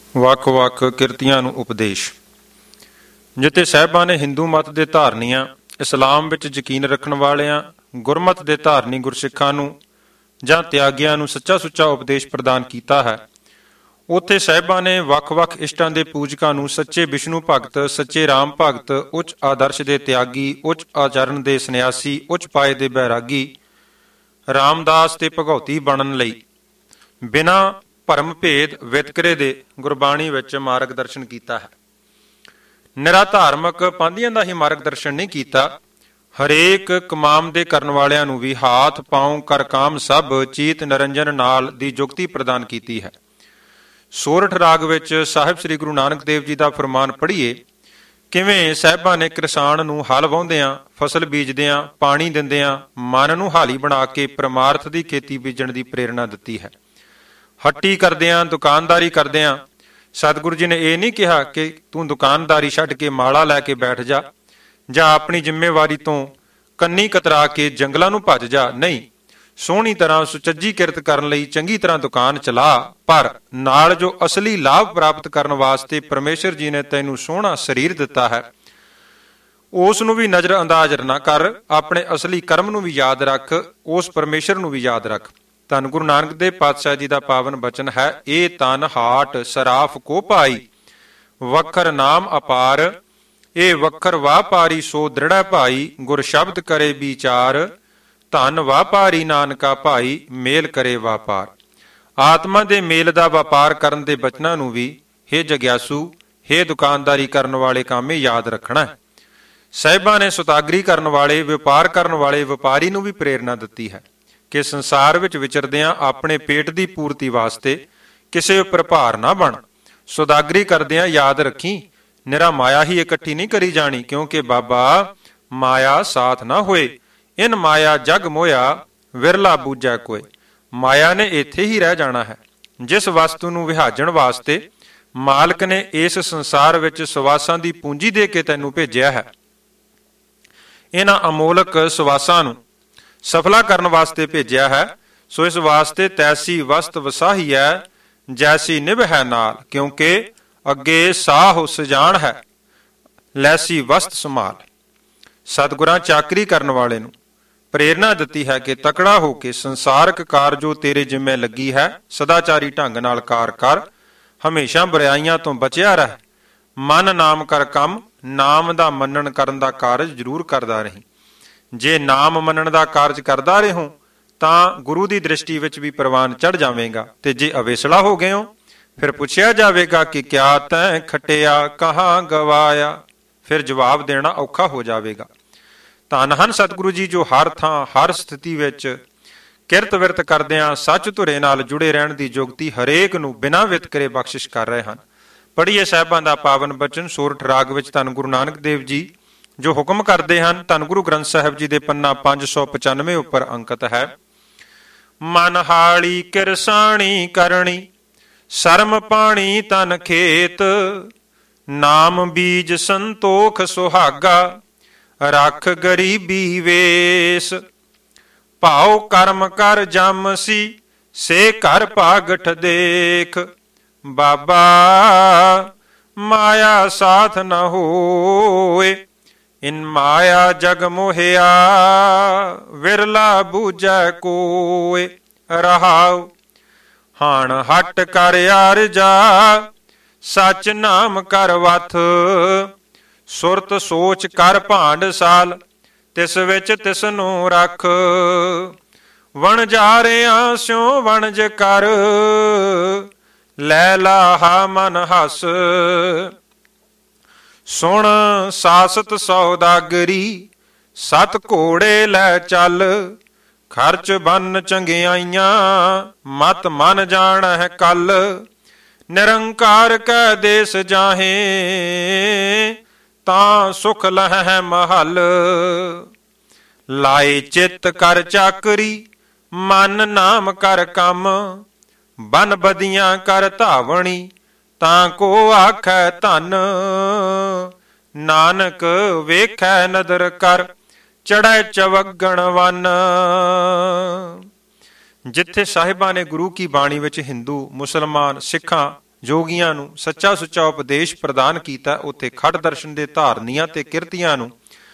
ਵੱਖ-ਵੱਖ ਕਿਰਤੀਆਂ ਨੂੰ ਉਪਦੇਸ਼। ਜਿੱਥੇ ਸਾਹਿਬਾਂ ਨੇ ਹਿੰਦੂ ਮਤ ਦੇ ਧਾਰਨੀਆਂ, ਇਸਲਾਮ ਵਿੱਚ ਯਕੀਨ ਰੱਖਣ ਵਾਲਿਆਂ, ਗੁਰਮਤ ਦੇ ਧਾਰਨੀ ਗੁਰਸਿੱਖਾਂ ਨੂੰ ਜਾਂ ਤਿਆਗੀਆਂ ਨੂੰ ਸੱਚਾ ਸੁੱਚਾ ਉਪਦੇਸ਼ ਪ੍ਰਦਾਨ ਕੀਤਾ ਹੈ, ਉੱਥੇ ਸਾਹਿਬਾਂ ਨੇ ਵੱਖ-ਵੱਖ ਇਸ਼ਟਾਂ ਦੇ ਪੂਜਕਾਂ ਨੂੰ ਸੱਚੇ ਵਿਸ਼ਨੂੰ ਭਗਤ, ਸੱਚੇ ਰਾਮ ਭਗਤ, ਉੱਚ ਆਦਰਸ਼ ਦੇ ਤਿਆਗੀ, ਉੱਚ ਆਚਰਨ ਦੇ ਸੰਨਿਆਸੀ, ਉੱਚ ਪਾਏ ਦੇ ਬੈਰਾਗੀ, ਰਾਮਦਾਸ ਤੇ ਭਗਉਤੀ ਬਣਨ ਲਈ ਬਿਨਾਂ ਭਰਮ ਭੇਦ ਵਿਤਕਰੇ ਦੇ ਗੁਰਬਾਣੀ ਵਿੱਚ ਮਾਰਗ ਦਰਸ਼ਨ ਕੀਤਾ ਹੈ। ਨਿਰਾ ਧਾਰਮਿਕ ਪਾਂਧੀਆਂ ਦਾ ਹੀ ਮਾਰਗ ਦਰਸ਼ਨ ਨਹੀਂ ਕੀਤਾ, ਹਰੇਕ ਕਮਾਮ ਦੇ ਕਰਨ ਵਾਲਿਆਂ ਨੂੰ ਵੀ ਹਾਥ ਪਾਉ ਕਰ ਕਾਮ ਸਭ ਚੀਤ ਨਿਰੰਜਨ ਨਾਲ ਦੀ ਜੁਗਤੀ ਪ੍ਰਦਾਨ ਕੀਤੀ ਹੈ। ਸੋਰਠ ਰਾਗ ਵਿੱਚ ਸਾਹਿਬ ਸ੍ਰੀ ਗੁਰੂ ਨਾਨਕ ਦੇਵ ਜੀ ਦਾ ਫਰਮਾਨ ਪੜ੍ਹੀਏ, ਕਿਵੇਂ ਸਾਹਿਬਾਂ ਨੇ ਕਿਸਾਨ ਨੂੰ ਹਲ ਵਾਹੁੰਦਿਆਂ, ਫਸਲ ਬੀਜਦਿਆਂ, ਪਾਣੀ ਦਿੰਦਿਆਂ ਮਨ ਨੂੰ ਹਾਲੀ ਬਣਾ ਕੇ ਪਰਮਾਰਥ ਦੀ ਖੇਤੀ ਬੀਜਣ ਦੀ ਪ੍ਰੇਰਣਾ ਦਿੱਤੀ ਹੈ। ਹੱਟੀ ਕਰਦਿਆਂ, ਦੁਕਾਨਦਾਰੀ ਕਰਦਿਆਂ ਸਤਿਗੁਰੂ ਜੀ ਨੇ ਇਹ ਨਹੀਂ ਕਿਹਾ ਕਿ ਤੂੰ ਦੁਕਾਨਦਾਰੀ ਛੱਡ ਕੇ ਮਾਲਾ ਲੈ ਕੇ ਬੈਠ ਜਾ ਜਾਂ ਆਪਣੀ ਜ਼ਿੰਮੇਵਾਰੀ ਤੋਂ ਕੰਨੀ ਕਤਰਾ ਕੇ ਜੰਗਲਾਂ ਨੂੰ ਭੱਜ ਜਾ। ਨਹੀਂ, ਸੋਹਣੀ ਤਰ੍ਹਾਂ ਸੁਚੱਜੀ ਕਿਰਤ ਕਰਨ ਲਈ ਚੰਗੀ ਤਰ੍ਹਾਂ ਦੁਕਾਨ ਚਲਾ, ਪਰ ਨਾਲ ਜੋ ਅਸਲੀ ਲਾਭ ਪ੍ਰਾਪਤ ਕਰਨ ਵਾਸਤੇ ਪਰਮੇਸ਼ਰ ਜੀ ਨੇ ਤੈਨੂੰ ਸੋਹਣਾ ਸਰੀਰ ਦਿੱਤਾ ਹੈ, ਉਸ ਨੂੰ ਵੀ ਨਜ਼ਰ ਅੰਦਾਜ਼ ਨਾ ਕਰ। ਆਪਣੇ ਅਸਲੀ ਕਰਮ ਨੂੰ ਵੀ ਯਾਦ ਰੱਖ, ਉਸ ਪਰਮੇਸ਼ਰ ਨੂੰ ਵੀ ਯਾਦ ਰੱਖ। ਧੰਨ ਗੁਰੂ ਨਾਨਕ ਦੇਵ ਪਾਤਸ਼ਾਹ ਜੀ ਦਾ ਪਾਵਨ ਬਚਨ ਹੈ, ਇਹ ਤਨ ਹਾਟ ਸਰਾਫ ਕੋ ਭਾਈ, ਵਖਰ ਨਾਮ ਅਪਾਰ, ਇਹ ਵਖਰ ਵਾਪਾਰੀ ਸੋ ਦ੍ਰਿੜੈ ਭਾਈ, ਗੁਰ ਸ਼ਬਦ ਕਰੇ ਵਿਚਾਰ, ਧਨ ਵਾਪਾਰੀ ਨਾਨਕਾ ਭਾਈ, ਮੇਲ ਕਰੇ ਵਾਪਾਰ। ਆਤਮਾ ਦੇ ਮੇਲ ਦਾ ਵਪਾਰ ਕਰਨ ਦੇ ਬਚਨਾਂ ਨੂੰ ਵੀ ਹੇ ਜਗਿਆਸੂ, ਹੇ ਦੁਕਾਨਦਾਰੀ ਕਰਨ ਵਾਲੇ ਕਾਮੇ ਯਾਦ ਰੱਖਣਾ ਹੈ। ਸਾਹਿਬਾਂ ਨੇ ਸੁਤਾਗਰੀ ਕਰਨ ਵਾਲੇ, ਵਪਾਰ ਕਰਨ ਵਾਲੇ ਵਪਾਰੀ ਨੂੰ ਵੀ ਪ੍ਰੇਰਨਾ ਦਿੱਤੀ ਹੈ ਕਿ ਸੰਸਾਰ ਵਿੱਚ ਵਿਚਰਦਿਆਂ ਆਪਣੇ ਪੇਟ ਦੀ ਪੂਰਤੀ ਵਾਸਤੇ ਕਿਸੇ ਉੱਪਰ ਭਾਰ ਨਾ ਬਣ। ਸੁਦਾਗਰੀ ਕਰਦਿਆਂ ਯਾਦ ਰੱਖੀ, ਨਿਰਾ ਮਾਇਆ ਹੀ ਇਕੱਠੀ ਨਹੀਂ ਕਰੀ ਜਾਣੀ, ਕਿਉਂਕਿ ਬਾਬਾ ਮਾਇਆ ਸਾਥ ਨਾ ਹੋਏ, ਇਨ ਮਾਇਆ ਜਗ ਮੋਇਆ ਵਿਰਲਾ ਬੂਝੈ ਕੋਏ। ਮਾਇਆ ਨੇ ਇੱਥੇ ਹੀ ਰਹਿ ਜਾਣਾ ਹੈ। ਜਿਸ ਵਸਤੂ ਨੂੰ ਵਿਹਾਜਣ ਵਾਸਤੇ ਮਾਲਕ ਨੇ ਇਸ ਸੰਸਾਰ ਵਿੱਚ ਸਵਾਸਾਂ ਦੀ ਪੂੰਜੀ ਦੇ ਕੇ ਤੈਨੂੰ ਭੇਜਿਆ ਹੈ, ਇਹਨਾਂ ਅਮੋਲਕ ਸਵਾਸਾਂ ਨੂੰ ਸਫਲਾ ਕਰਨ ਵਾਸਤੇ ਭੇਜਿਆ ਹੈ। ਸੋ ਇਸ ਵਾਸਤੇ ਤੈਸੀ ਵਸਤ ਵਸਾਹੀ ਹੈ, ਜੈਸੀ ਨਿਭ ਹੈ ਨਾਲ, ਕਿਉਂਕਿ ਅੱਗੇ ਸਾਹ ਸਜਾਣ ਹੈ, ਲੈਸੀ ਵਸਤ ਸੰਭਾਲ। ਸਤਿਗੁਰਾਂ ਚਾਕਰੀ ਕਰਨ ਵਾਲੇ ਨੂੰ ਪ੍ਰੇਰਨਾ ਦਿੱਤੀ ਹੈ ਕਿ ਤਕੜਾ ਹੋ ਕੇ ਸੰਸਾਰਕ ਕਾਰ ਜੋ ਤੇਰੇ ਜਿੰਮੇ ਲੱਗੀ ਹੈ, ਸਦਾਚਾਰੀ ਢੰਗ ਨਾਲ ਕਾਰ ਕਰ, ਹਮੇਸ਼ਾ ਬੁਰਾਈਆਂ ਤੋਂ ਬਚਿਆ ਰਹਿ, ਮਨ ਨਾਮ ਕਰ ਕੰਮ, ਨਾਮ ਦਾ ਮੰਨਣ ਕਰਨ ਦਾ ਕਾਰਜ ਜ਼ਰੂਰ ਕਰਦਾ ਰਹੀ। ਜੇ ਨਾਮ ਮੰਨਣ ਦਾ ਕਾਰਜ ਕਰਦਾ ਰਹੋ ਤਾਂ ਗੁਰੂ ਦੀ ਦ੍ਰਿਸ਼ਟੀ ਵਿੱਚ ਵੀ ਪ੍ਰਵਾਨ ਚੜ ਜਾਵੇਗਾ, ਤੇ ਜੇ ਅਵੇਸਲਾ ਹੋ ਗਏ ਹੋ ਫਿਰ ਪੁੱਛਿਆ ਜਾਵੇਗਾ ਕਿ ਕਿਆ ਤੈਂ ਖਟਿਆ ਕਹਾਂ ਗਵਾਇਆ, ਫਿਰ ਜਵਾਬ ਦੇਣਾ ਔਖਾ ਹੋ ਜਾਵੇਗਾ। ਧੰਨ ਹਨ ਸਤਿਗੁਰੂ ਜੀ ਜੋ ਹਰ ਥਾਂ ਹਰ ਸਥਿਤੀ ਵਿੱਚ ਕਿਰਤ ਵਿਰਤ ਕਰਦਿਆਂ ਸੱਚ ਧੁਰੇ ਨਾਲ ਜੁੜੇ ਰਹਿਣ ਦੀ ਜੁਗਤੀ ਹਰੇਕ ਨੂੰ ਬਿਨਾਂ ਵਿਤਕਰੇ ਬਖਸ਼ਿਸ਼ ਕਰ ਰਹੇ ਹਨ। ਪੜ੍ਹੀਏ ਸਾਹਿਬਾਂ ਦਾ ਪਾਵਨ ਬਚਨ ਸੋਰਠ ਰਾਗ ਵਿੱਚ ਧੰਨ ਗੁਰੂ ਨਾਨਕ ਦੇਵ ਜੀ ਜੋ ਹੁਕਮ ਕਰਦੇ ਹਨ। ਧੰਨ ਗੁਰੂ ਗ੍ਰੰਥ ਸਾਹਿਬ ਜੀ ਦੇ ਪੰਨਾ 595 ਉੱਪਰ ਅੰਕਿਤ ਹੈ। ਮਨ ਹਾਲੀ ਕਿਰਸਾਣੀ ਕਰਨੀ, ਸਰਮ ਪਾਣੀ ਤਨ ਖੇਤ, ਨਾਮ ਬੀਜ ਸੰਤੋਖ ਸੁਹਾਗਾ, ਰੱਖ ਗਰੀਬੀ ਵੇਸ, ਭਾਉ ਕਰਮ ਕਰ ਜਮ ਸੀ, ਸੇ ਘਰ ਭਾਗਠ ਦੇਖ, ਬਾਬਾ ਮਾਇਆ ਸਾਥ ਨ ਹੋਏ, ਇਨ ਮਾਇਆ ਜਗ ਮੋਹਿਆ, ਵਿਰਲਾ ਬੂਝੈ ਕੋਏ। ਰਹਾਉ ਹਾਣ ਹਟ ਕਰ ਅਰਜਾ, ਸਚ ਨਾਮ ਕਰ ਵਥ, ਸੁਰਤ ਸੋਚ ਕਰ ਭਾਂਡ ਸਾਲ, ਤਿਸ ਵਿੱਚ ਤਿਸ ਨੂੰ ਰੱਖ, ਵਣਜਾਰਿਆਂ ਸਿਉ ਵਣਜ ਕਰ, ਲੈ ਲਾਹਾ ਮਨ ਹਸ, ਸੁਣ ਸਾਸਤ ਸੌਦਾਗਰੀ, ਸਤ ਘੋੜੇ ਲੈ ਚੱਲ, ਖਰਚ ਬੰਨ ਚੰਗਿਆਈਆਂ, ਮਤ ਮਨ ਜਾਣਹਿ ਕੱਲ, ਨਿਰੰਕਾਰ ਕੈ ਦੇਸ ਜਾਹੇ, ਤਾਂ ਸੁਖ ਲਹੈ ਮਹਲ, ਲਾਏ ਚਿੱਤ ਕਰ ਚਾਕਰੀ, ਮਨ ਨਾਮ ਕਰ ਕੰਮ, ਬਨ ਬਦੀਆਂ ਕਰ ਧਾਵਣੀ, ਤਾਂ ਕੋ ਆਖੈ ਧਨ, ਨਾਨਕ ਵੇਖੈ ਨਦਰ ਕਰ, ਚੜ੍ਹੈ ਚਵਗਣ ਵਨ। ਜਿੱਥੇ ਸਾਹਿਬਾਂ ਨੇ ਗੁਰੂ ਕੀ ਬਾਣੀ ਵਿੱਚ ਹਿੰਦੂ, ਮੁਸਲਮਾਨ, ਸਿੱਖਾਂ ਜੋਗੀਆਂ ਨੂੰ ਸੱਚਾ ਸੁੱਚਾ ਉਪਦੇਸ਼ ਪ੍ਰਦਾਨ ਕੀਤਾ, ਉੱਥੇ ਖੜ ਦਰਸ਼ਨ ਦੇ ਧਾਰਨੀਆਂ ਤੇ ਕਿਰਤੀਆਂ ਨੂੰ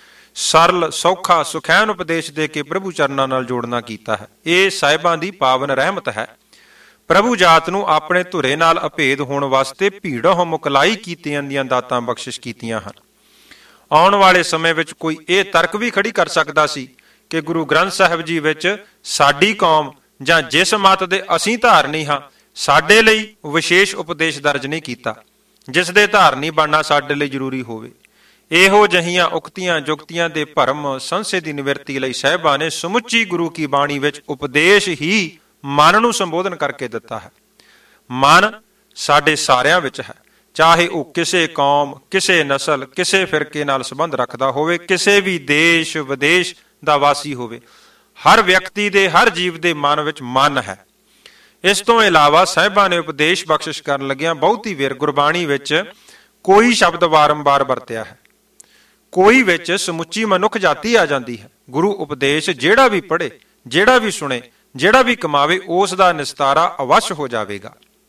ਸਰਲ ਸੌਖਾ ਸੁਖੈਨ ਉਪਦੇਸ਼ ਦੇ ਕੇ ਪ੍ਰਭੂ ਚਰਨਾਂ ਨਾਲ ਜੋੜਨਾ ਕੀਤਾ ਹੈ। ਇਹ ਸਾਹਿਬਾਂ ਦੀ ਪਾਵਨ ਰਹਿਮਤ ਹੈ। ਪ੍ਰਭੂ ਜਾਤ ਨੂੰ ਆਪਣੇ ਧੁਰੇ ਨਾਲ ਅਭੇਦ ਹੋਣ ਵਾਸਤੇ ਭੀੜੋਂ ਮੁਕਲਾਈ ਕੀਤੀਆਂ ਦੀਆਂ ਦਾਤਾਂ ਬਖਸ਼ਿਸ਼ ਕੀਤੀਆਂ ਹਨ। ਆਉਣ ਵਾਲੇ ਸਮੇਂ ਵਿੱਚ ਕੋਈ ਇਹ ਤਰਕ ਵੀ ਖੜੀ ਕਰ ਸਕਦਾ ਸੀ ਕਿ ਗੁਰੂ ਗ੍ਰੰਥ ਸਾਹਿਬ ਜੀ ਵਿੱਚ ਸਾਡੀ ਕੌਮ ਜਾਂ ਜਿਸ ਮਤ ਦੇ ਅਸੀਂ ਧਾਰਨੀ ਹਾਂ, ਸਾਡੇ ਲਈ ਵਿਸ਼ੇਸ਼ ਉਪਦੇਸ਼ ਦਰਜ ਨਹੀਂ ਕੀਤਾ, ਜਿਸ ਦੇ ਧਾਰਨੀ ਬਣਨਾ ਸਾਡੇ ਲਈ ਜ਼ਰੂਰੀ ਹੋਵੇ। ਇਹੋ ਜਿਹੀਆਂ ਉਕਤੀਆਂ ਜੁਗਤੀਆਂ ਦੇ ਭਰਮ ਸੰਸ਼ੇ ਦੀ ਨਿਵਰਤੀ ਲਈ ਸਾਹਿਬਾਂ ਨੇ ਸਮੁੱਚੀ ਗੁਰੂ ਕੀ ਬਾਣੀ ਵਿੱਚ ਉਪਦੇਸ਼ ਹੀ ਮਨ ਨੂੰ ਸੰਬੋਧਨ ਕਰਕੇ ਦਿੱਤਾ ਹੈ। ਮਨ ਸਾਡੇ ਸਾਰਿਆਂ ਵਿੱਚ ਹੈ, ਚਾਹੇ ਉਹ ਕਿਸੇ ਕੌਮ, ਕਿਸੇ ਨਸਲ, ਕਿਸੇ ਫਿਰਕੇ ਨਾਲ ਸੰਬੰਧ ਰੱਖਦਾ ਹੋਵੇ, ਕਿਸੇ ਵੀ ਦੇਸ਼ ਵਿਦੇਸ਼ ਦਾ ਵਾਸੀ ਹੋਵੇ। ਹਰ ਵਿਅਕਤੀ ਦੇ, ਹਰ ਜੀਵ ਦੇ ਮਨ ਵਿੱਚ ਮਨ ਹੈ। ਇਸ ਤੋਂ ਇਲਾਵਾ ਸਾਹਿਬਾਂ ਨੇ ਉਪਦੇਸ਼ ਬਖਸ਼ਿਸ਼ ਕਰਨ ਲੱਗਿਆਂ ਬਹੁਤੀ ਵੇਰ ਗੁਰਬਾਣੀ ਵਿੱਚ ਕੋਈ ਸ਼ਬਦ ਵਾਰੰਵਾਰ ਵਰਤਿਆ ਹੈ। ਕੋਈ ਵਿੱਚ ਸਮੁੱਚੀ ਮਨੁੱਖ ਜਾਤੀ ਆ ਜਾਂਦੀ ਹੈ। ਗੁਰੂ ਉਪਦੇਸ਼ ਜਿਹੜਾ ਵੀ ਪੜ੍ਹੇ, ਜਿਹੜਾ ਵੀ ਸੁਣੇ, ਜਿਹੜਾ ਵੀ ਕਮਾਵੇ, ਉਸ ਦਾ ਨਿਸਤਾਰਾ ਅਵੱਸ਼ ਹੋ ਜਾਵੇਗਾ।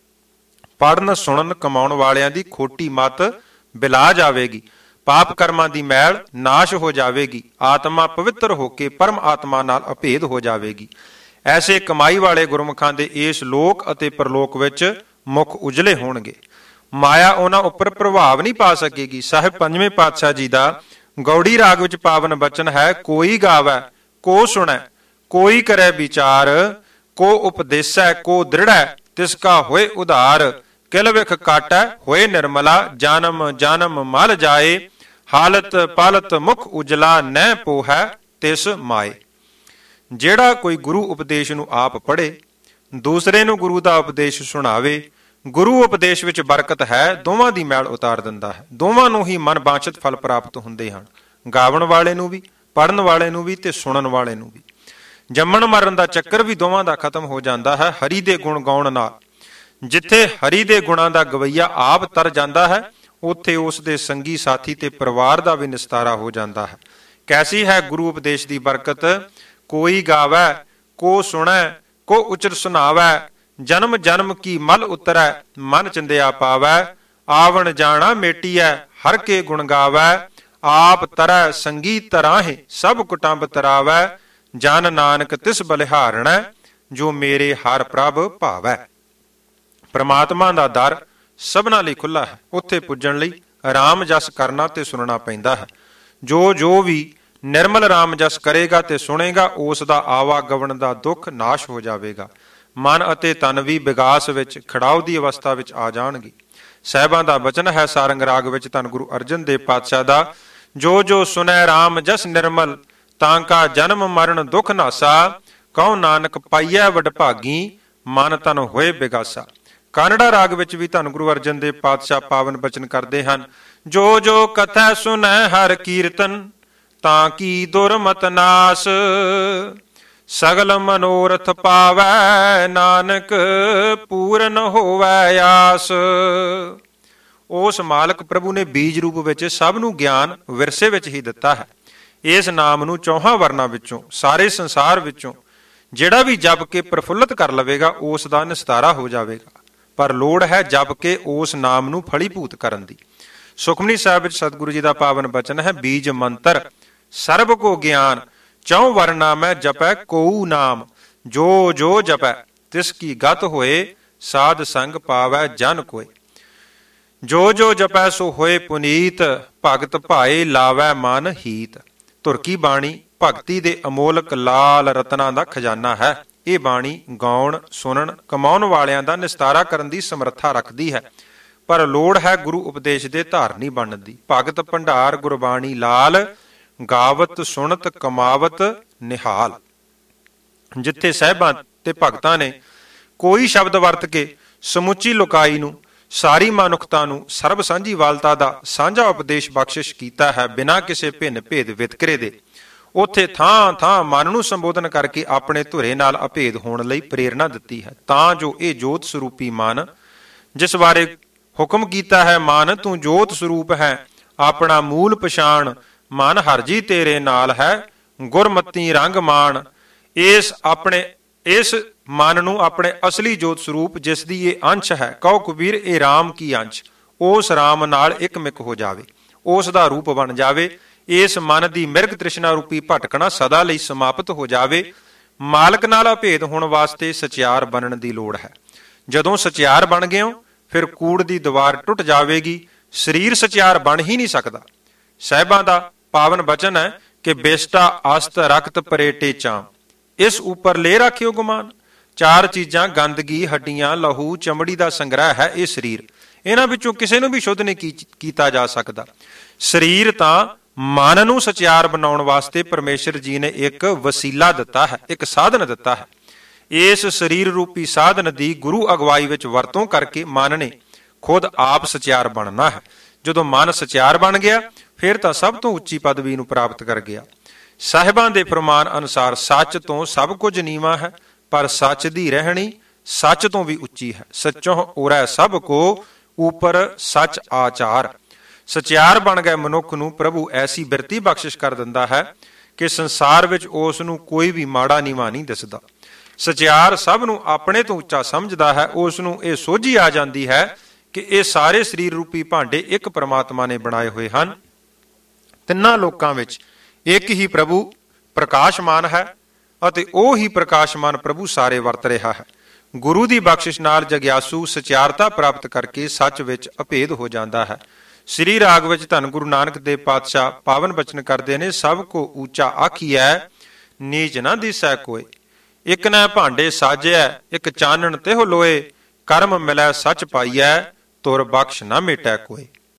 ਪੜ੍ਹਨ ਸੁਣਨ ਕਮਾਉਣ ਵਾਲਿਆਂ ਦੀ ਖੋਟੀ ਮਤ ਬਿਲਾ ਜਾਵੇਗੀ, ਪਾਪ ਕਰਮਾਂ ਦੀ ਮੈਲ ਨਾਸ਼ ਹੋ ਜਾਵੇਗੀ, ਆਤਮਾ ਪਵਿੱਤਰ ਹੋ ਕੇ ਪਰਮ ਆਤਮਾ ਨਾਲ ਅਭੇਦ ਹੋ ਜਾਵੇਗੀ। ਐਸੇ ਕਮਾਈ ਵਾਲੇ ਗੁਰਮੁਖਾਂ ਦੇ ਇਸ ਲੋਕ ਅਤੇ ਪਰਲੋਕ ਵਿੱਚ ਮੁਖ ਉਜਲੇ ਹੋਣਗੇ। ਮਾਇਆ ਉਹਨਾਂ ਉੱਪਰ ਪ੍ਰਭਾਵ ਨਹੀਂ ਪਾ ਸਕੇਗੀ। ਸਾਹਿਬ ਪੰਜਵੇਂ ਪਾਤਸ਼ਾਹ ਜੀ ਦਾ ਗੌੜੀ ਰਾਗ ਵਿੱਚ ਪਾਵਨ ਬਚਨ ਹੈ, ਕੋਈ ਗਾਵੈ ਕੋ ਸੁਣੈ, ਕੋਈ ਕਰੇ ਵਿਚਾਰ, ਕੋ ਉਪਦੇਸੈ ਕੋ ਦ੍ਰਿੜੈ, ਤਿਸ ਕਾ ਹੋਏ ਉਧਾਰ, ਕਿਲ ਵਿਖ ਕਾਟੈ ਹੋਏ ਨਿਰਮਲਾ, ਜਨਮ ਜਨਮ ਮਲ ਜਾਏ, ਹਾਲਤ ਪਾਲਤ ਮੁਖ ਉਜਲਾ, ਨਹਿ ਪੋਹੈ ਤਿਸ ਮਾਏ। ਜਿਹੜਾ ਕੋਈ ਗੁਰੂ ਉਪਦੇਸ਼ ਨੂੰ ਆਪ ਪੜ੍ਹੇ, ਦੂਸਰੇ ਨੂੰ ਗੁਰੂ ਦਾ ਉਪਦੇਸ਼ ਸੁਣਾਵੇ, ਗੁਰੂ ਉਪਦੇਸ਼ ਵਿੱਚ ਬਰਕਤ ਹੈ, ਦੋਵਾਂ ਦੀ ਮੈਲ ਉਤਾਰ ਦਿੰਦਾ ਹੈ। ਦੋਵਾਂ ਨੂੰ ਹੀ ਮਨ ਬਾਂਛਿਤ ਫਲ ਪ੍ਰਾਪਤ ਹੁੰਦੇ ਹਨ, ਗਾਵਣ ਵਾਲੇ ਨੂੰ ਵੀ, ਪੜ੍ਹਨ ਵਾਲੇ ਨੂੰ ਵੀ ਤੇ ਸੁਣਨ ਵਾਲੇ ਨੂੰ ਵੀ। ਜੰਮਣ ਮਰਨ ਦਾ ਚੱਕਰ ਵੀ ਦੋਵਾਂ ਦਾ ਖਤਮ ਹੋ ਜਾਂਦਾ ਹੈ ਹਰੀ ਦੇ ਗੁਣ ਗਾਉਣ ਨਾਲ। ਜਿੱਥੇ ਹਰੀ ਦੇ ਗੁਣਾਂ ਦਾ ਗਵਈਆ ਆਪ ਤਰ ਜਾਂਦਾ ਹੈ, ਉੱਥੇ ਉਸ ਦੇ ਸੰਗੀ ਸਾਥੀ ਤੇ ਪਰਿਵਾਰ ਦਾ ਵੀ ਨਿਸਤਾਰਾ ਹੋ ਜਾਂਦਾ ਹੈ। ਕੈਸੀ ਹੈ ਗੁਰੂ ਉਪਦੇਸ਼ ਦੀ ਬਰਕਤ, ਕੋਈ ਗਾਵੈ ਕੋ ਸੁਣੈ, ਕੋ ਉਚਰ ਸੁਣਾਵੈ, ਜਨਮ ਜਨਮ ਕੀ ਮਲ ਉਤਰੈ, ਮਨ ਚੰਦਿਆ ਪਾਵੈ, ਆਵਣ ਜਾਣਾ ਮੇਟੀਐ, ਹਰ ਕੇ ਗੁਣ ਗਾਵੈ, ਆਪ ਤਰੈ ਸੰਗੀ ਤਰਾਹੇ, ਸਭ ਕੁਟੰਬ ਤਰਾਵੈ, ਜਨ ਨਾਨਕ ਤਿਸ ਬਲਿਹਾਰਣੈ, ਜੋ ਮੇਰੇ ਹਰ ਪ੍ਰਭ ਭਾਵੈ। ਪ੍ਰਮਾਤਮਾ ਦਾ ਦਰ ਸਭਨਾਂ ਲਈ ਖੁੱਲ੍ਹਾ ਹੈ। ਉੱਥੇ ਪੁੱਜਣ ਲਈ ਰਾਮ ਜਸ ਕਰਨਾ ਤੇ ਸੁਣਨਾ ਪੈਂਦਾ ਹੈ। ਜੋ ਵੀ ਨਿਰਮਲ ਰਾਮ ਜਸ ਕਰੇਗਾ ਤੇ ਸੁਣੇਗਾ, ਉਸ ਦਾ ਆਵਾਗਮਨ ਦਾ ਦੁੱਖ ਨਾਸ਼ ਹੋ ਜਾਵੇਗਾ। ਮਨ ਅਤੇ ਤਨ ਵੀ ਵਿਗਾਸ ਵਿੱਚ, ਖੜਾਓ ਦੀ ਅਵਸਥਾ ਵਿੱਚ ਆ ਜਾਣਗੇ। ਸਾਹਿਬਾਂ ਦਾ ਬਚਨ ਹੈ ਸਾਰੰਗ ਰਾਗ ਵਿੱਚ ਧੰਨ ਗੁਰੂ ਅਰਜਨ ਦੇਵ ਪਾਤਸ਼ਾਹ ਦਾ, ਜੋ ਸੁਨੈ ਰਾਮ ਜਸ ਨਿਰਮਲ, ਤਾਂ ਕਾ ਜਨਮ ਮਰਨ ਦੁਖ ਨਾਸਾ, ਕਹੋ ਨਾਨਕ ਪਾਈਐ ਵਡਭਾਗੀ, ਮਨ ਤਨ ਹੋਏ ਬਿਗਾਸਾ। ਕਾਨੜਾ ਰਾਗ ਵਿੱਚ ਵੀ ਧੰਨ ਗੁਰੂ ਅਰਜਨ ਦੇਵ ਪਾਤਸ਼ਾਹ ਪਾਵਨ ਬਚਨ ਕਰਦੇ ਹਨ, ਜੋ ਕਥੈ ਸੁਨੈ ਹਰ ਕੀਰਤਨ, ਤਾਂ ਕੀ ਦੁਰਮਤ ਨਾਸ, ਸਗਲ ਮਨੋਰਥ ਪਾਵੈ, ਨਾਨਕ ਪੂਰਨ ਹੋਵੈ ਆਸ। ਉਸ ਮਾਲਕ ਪ੍ਰਭੂ ਨੇ ਬੀਜ ਰੂਪ ਵਿੱਚ ਸਭ ਨੂੰ ਗਿਆਨ ਵਿਰਸੇ ਵਿੱਚ ਹੀ ਦਿੱਤਾ ਹੈ। ਇਸ ਨਾਮ ਨੂੰ ਚੌਹਾਂ ਵਰਨਾਂ ਵਿੱਚੋਂ, ਸਾਰੇ ਸੰਸਾਰ ਵਿੱਚੋਂ ਜਿਹੜਾ ਵੀ ਜਪ ਕੇ ਪ੍ਰਫੁੱਲਤ ਕਰ ਲਵੇਗਾ, ਉਸ ਦਾ ਨਿਸਤਾਰਾ ਹੋ ਜਾਵੇਗਾ। ਪਰ ਲੋੜ ਹੈ ਜਪ ਕੇ ਉਸ ਨਾਮ ਨੂੰ ਫਲੀਭੂਤ ਕਰਨ ਦੀ। ਸੁਖਮਨੀ ਸਾਹਿਬ ਵਿੱਚ ਸਤਿਗੁਰੂ ਜੀ ਦਾ ਪਾਵਨ ਬਚਨ ਹੈ, ਬੀਜ ਮੰਤਰ ਸਰਬ ਕੋ ਗਿਆਨ, ਚੌ ਵਰਨਾ ਮੈਂ ਜਪੈ ਕੋਊ ਨਾਮ, ਜੋ ਜਪੈ ਤਿਸ ਕੀ ਗਤ ਹੋਏ, ਸਾਧ ਸੰਗ ਪਾਵੈ ਜਨ ਕੋਏ। ਜੋ ਜਪੈ ਸੋ ਹੋਏ ਪੁਨੀਤ, ਭਗਤ ਭਾਏ ਲਾਵੈ ਮਨ ਹੀਤ। ਧੁਰ ਕੀ ਬਾਣੀ ਭਗਤੀ ਦੇ ਅਮੋਲਕ ਲਾਲ ਰਤਨਾਂ ਦਾ ਖਜ਼ਾਨਾ ਹੈ। ਇਹ ਬਾਣੀ ਗਾਉਣ, ਸੁਣਨ, ਕਮਾਉਣ ਵਾਲਿਆਂ ਦਾ ਨਿਸਤਾਰਾ ਕਰਨ ਦੀ ਸਮਰੱਥਾ ਰੱਖਦੀ ਹੈ। ਪਰ ਲੋੜ ਹੈ ਗੁਰੂ ਉਪਦੇਸ਼ ਦੇ ਧਾਰਨੀ ਬਣਨ ਦੀ। ਭਗਤ ਭੰਡਾਰ ਗੁਰਬਾਣੀ ਲਾਲ, ਗਾਵਤ ਸੁਣਤ ਕਮਾਵਤ ਨਿਹਾਲ। ਜਿੱਥੇ ਸਾਹਿਬਾਂ ਤੇ ਭਗਤਾਂ ਨੇ ਕੋਈ ਸ਼ਬਦ ਵਰਤ ਕੇ ਸਮੁੱਚੀ ਲੋਕਾਈ ਨੂੰ, ਸਾਰੀ ਮਨੁੱਖਤਾ ਨੂੰ ਸਰਬ ਸਾਂਝੀ ਵਾਲਤਾ ਦਾ ਸਾਂਝਾ ਉਪਦੇਸ਼ ਬਖਸ਼ਿਸ਼ ਕੀਤਾ ਹੈ, ਬਿਨਾਂ ਕਿਸੇ ਭਿੰਨ ਭੇਦ ਵਿਤਕਰੇ ਦੇ, ਉੱਥੇ ਥਾਂ ਮਨ ਨੂੰ ਸੰਬੋਧਨ ਕਰਕੇ ਆਪਣੇ ਧੁਰੇ ਨਾਲ ਅਭੇਦ ਹੋਣ ਲਈ ਪ੍ਰੇਰਨਾ ਦਿੱਤੀ ਹੈ, ਤਾਂ ਜੋ ਇਹ ਜੋਤ ਸਰੂਪੀ ਮਨ, ਜਿਸ ਬਾਰੇ ਹੁਕਮ ਕੀਤਾ ਹੈ, ਮਨ ਤੂੰ ਜੋਤ ਸਰੂਪ ਹੈ, ਆਪਣਾ ਮੂਲ ਪਛਾਣ, ਮਨ ਹਰਜੀ ਤੇਰੇ ਨਾਲ ਹੈ, ਗੁਰਮਤੀ ਰੰਗ ਮਾਣ। ਇਸ ਮਨ ਨੂੰ ਆਪਣੇ ਅਸਲੀ ਜੋਤ ਸਰੂਪ, ਜਿਸ ਦੀ ਇਹ ਅੰਸ਼ ਹੈ, ਕਹੋ ਕਬੀਰ ਇਹ ਰਾਮ ਕੀ ਅੰਸ਼, ਉਸ ਰਾਮ ਨਾਲ ਇਕਮਿਕ ਹੋ ਜਾਵੇ, ਉਸ ਦਾ ਰੂਪ ਬਣ ਜਾਵੇ। ਇਸ ਮਨ ਦੀ ਮਿਰਗ ਤ੍ਰਿਸ਼ਨਾ ਰੂਪੀ ਭਟਕਣਾ ਸਦਾ ਲਈ ਸਮਾਪਤ ਹੋ ਜਾਵੇ। ਮਾਲਕ ਨਾਲ ਅਭੇਦ ਹੋਣ ਵਾਸਤੇ ਸਚਿਆਰ ਬਣਨ ਦੀ ਲੋੜ ਹੈ। ਜਦੋਂ ਸਚਿਆਰ ਬਣ ਗਏ ਹੋ, ਫਿਰ ਕੂੜ ਦੀ ਦੀਵਾਰ ਟੁੱਟ ਜਾਵੇਗੀ। ਸਰੀਰ ਸਚਿਆਰ ਬਣ ਹੀ ਨਹੀਂ ਸਕਦਾ। ਸਾਹਿਬਾਂ ਦਾ ਪਾਵਨ ਬਚਨ ਹੈ ਕਿ ਬਿਸ਼ਟਾ ਅਸਤ ਰਕਤ ਪਰੇਟੇ ਚਾਂ, ਇਸ ਉੱਪਰ ਲੈ ਰੱਖਿਓ ਗੁਮਾਨ। ਚਾਰ ਚੀਜ਼ਾਂ ਗੰਦਗੀ, ਹੱਡੀਆਂ, ਲਹੂ, ਚਮੜੀ ਦਾ ਸੰਗ੍ਰਹਿ ਹੈ ਇਹ ਸਰੀਰ। ਇਹਨਾਂ ਵਿੱਚੋਂ ਕਿਸੇ ਨੂੰ ਵੀ ਸ਼ੁੱਧ ਨਹੀਂ ਕੀਤਾ ਜਾ ਸਕਦਾ। ਸਰੀਰ ਤਾਂ ਮਨ ਨੂੰ ਸਚਿਆਰ ਬਣਾਉਣ ਵਾਸਤੇ ਪਰਮੇਸ਼ਰ ਜੀ ਨੇ ਇੱਕ ਵਸੀਲਾ ਦਿੱਤਾ ਹੈ, ਇੱਕ ਸਾਧਨ ਦਿੱਤਾ ਹੈ। ਇਸ ਸਰੀਰ ਰੂਪੀ ਸਾਧਨ ਦੀ ਗੁਰੂ ਅਗਵਾਈ ਵਿੱਚ ਵਰਤੋਂ ਕਰਕੇ ਮਨ ਨੇ ਖੁਦ ਆਪ ਸਚਿਆਰ ਬਣਨਾ ਹੈ। ਜਦੋਂ ਮਨ ਸਚਿਆਰ ਬਣ ਗਿਆ, ਫਿਰ ਤਾਂ ਸਭ ਤੋਂ ਉੱਚੀ ਪਦਵੀ ਨੂੰ ਪ੍ਰਾਪਤ ਕਰ ਗਿਆ। ਸਾਹਿਬਾਂ ਦੇ ਫਰਮਾਨ ਅਨੁਸਾਰ ਸੱਚ ਤੋਂ ਸਭ ਕੁਝ ਨੀਵਾਂ ਹੈ, ਪਰ ਸੱਚ ਦੀ ਰਹਿਣੀ ਸੱਚ ਤੋਂ ਵੀ ਉੱਚੀ ਹੈ। ਸੱਚੋਂ ਉਰੈ ਸਭ ਕੋ ਉਪਰ ਸੱਚ ਆਚਾਰ। ਸਚਿਆਰ ਬਣ ਗਏ ਮਨੁੱਖ ਨੂੰ ਪ੍ਰਭੂ ਐਸੀ ਬਿਰਤੀ ਬਖਸ਼ਿਸ਼ ਕਰ ਦਿੰਦਾ ਹੈ ਕਿ ਸੰਸਾਰ ਵਿੱਚ ਉਸ ਨੂੰ ਕੋਈ ਵੀ ਮਾੜਾ ਨੀਵਾਂ ਨਹੀਂ ਦਿਸਦਾ। ਸਚਿਆਰ ਸਭ ਨੂੰ ਆਪਣੇ ਤੋਂ ਉੱਚਾ ਸਮਝਦਾ ਹੈ। ਉਸ ਨੂੰ ਇਹ ਸੋਝੀ ਆ ਜਾਂਦੀ ਹੈ ਕਿ ਇਹ ਸਾਰੇ ਸਰੀਰ ਰੂਪੀ ਭਾਂਡੇ ਇੱਕ ਪ੍ਰਮਾਤਮਾ ਨੇ ਬਣਾਏ ਹੋਏ ਹਨ। ਤਿੰਨਾਂ ਲੋਕਾਂ ਵਿੱਚ ਇੱਕ ਹੀ ਪ੍ਰਭੂ ਪ੍ਰਕਾਸ਼ਮਾਨ ਹੈ ਅਤੇ ਉਹ ਹੀ ਪ੍ਰਕਾਸ਼ਮਾਨ ਪ੍ਰਭੂ ਸਾਰੇ ਵਰਤ ਰਿਹਾ ਹੈ। ਗੁਰੂ ਦੀ ਬਖਸ਼ਿਸ਼ ਨਾਲ ਜਗਿਆਸੂ ਸਚਿਆਰਤਾ ਪ੍ਰਾਪਤ ਕਰਕੇ ਸੱਚ ਵਿੱਚ ਅਭੇਦ ਹੋ ਜਾਂਦਾ ਹੈ। ਸ੍ਰੀ ਰਾਗ ਵਿੱਚ ਧੰਨ ਗੁਰੂ ਨਾਨਕ ਦੇਵ ਪਾਤਸ਼ਾਹ ਪਾਵਨ ਬਚਨ ਕਰਦੇ ਨੇ, ਸਭ ਕੋ ਉੱਚਾ ਆਖੀਐ ਨੀਚ ਨਾ ਦਿਸੈ ਕੋਇ, ਇੱਕ ਨੈ ਭਾਂਡੇ ਸਾਜਿਆ ਇੱਕ ਚਾਨਣ ਤਿਹੁ ਲੋਏ, ਕਰਮ ਮਿਲੈ ਸੱਚ ਪਾਈਐ ਤੁਰ ਬਖਸ਼ ਨਾ ਮੇਟੈ ਕੋਇ।